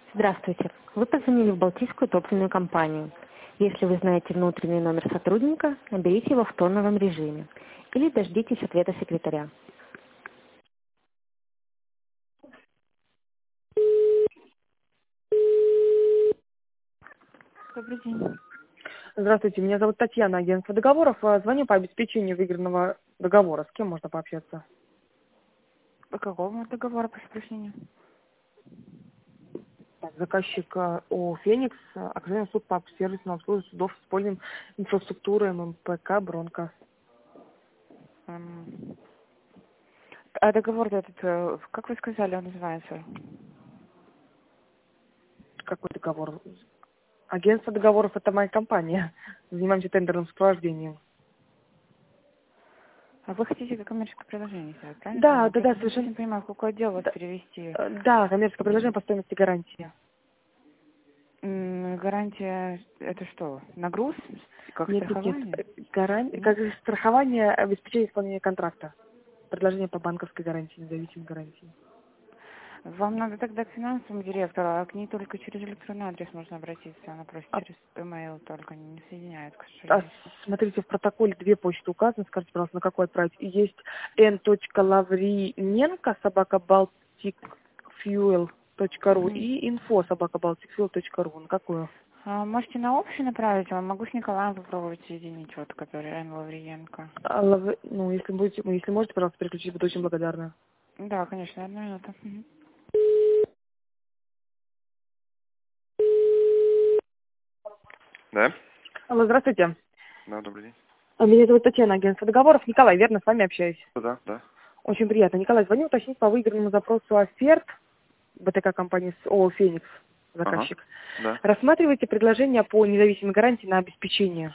Здравствуйте. Вы позвонили в Балтийскую топливную компанию. Если вы знаете внутренний номер сотрудника, наберите его в тоновом режиме или дождитесь ответа секретаря. Добрый день. Здравствуйте, меня зовут Татьяна, агентство договоров. Звоню по обеспечению выигранного договора. С кем можно пообщаться? По какому договору, прошу прощения? Так, заказчик ООО «Феникс», оказание услуг по сервисному обслуживанию судов с использованием инфраструктуры ММПК «Бронко». Эм, А договор этот, как вы сказали, он называется? Какой договор? Агентство договоров — это моя компания. Занимаемся тендерным сопровождением. А вы хотите как коммерческое предложение сделать, правильно? Да, Я да, да, просто не совершенно. совсем понимаю, в какой отдел вас Да, перевести. да, коммерческое предложение по стоимости гарантии. Гарантия, это что, нагруз, как Нет, нет, нет. страхование? Нет? Как страхование, обеспечение исполнения контракта. Предложение по банковской гарантии, независимой гарантии. Вам надо тогда к финансовому директору, а к ней только через электронный адрес можно обратиться. Она просит А через email только не соединяет, к А сожалению. смотрите, в протоколе две почты указаны. Скажите, пожалуйста, на какой отправить? Есть n.lavrinenko@balticfuel.ru Мгм. и info@balticfuel.ru. На какую? Можете на общий направить, а могу с Николаем попробовать соединить, вот, который Н. Лавриенко. Ну, если можете, пожалуйста, переключить, буду очень благодарна. Да, конечно, 1 минуту. Мгм. Да? Алло, здравствуйте. Да, добрый день. Меня зовут Татьяна, агентство договоров. Николай, верно, с вами общаюсь. Да, да. Очень приятно. Николай, звоню уточнить по выигранному запросу «Оферт» БТК компании ООО «Феникс», Ага, заказчик. да. Рассматриваете предложение по независимой гарантии на обеспечение?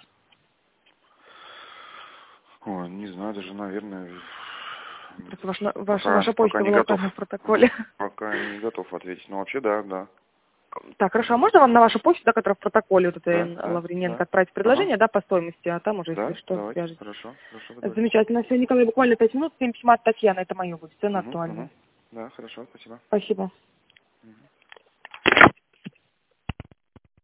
Ой, не знаю, даже, наверное, Просто пока, ваша пока почта не была готов. указана в протоколе. Пока не готов ответить. Но вообще, да, да. Так, хорошо. А можно вам на вашу почту, да, которая в протоколе, вот это Да, да, Лавриненко, да. отправить Ага, предложение, да, по стоимости, а там уже, если да, что, давайте. свяжетесь. Хорошо, хорошо, договорились. Замечательно. Все, Николай, буквально 5 минут. Всем письма от Татьяны, это мое будет. Цена Угу, актуальная. угу. Да, хорошо, спасибо. Спасибо.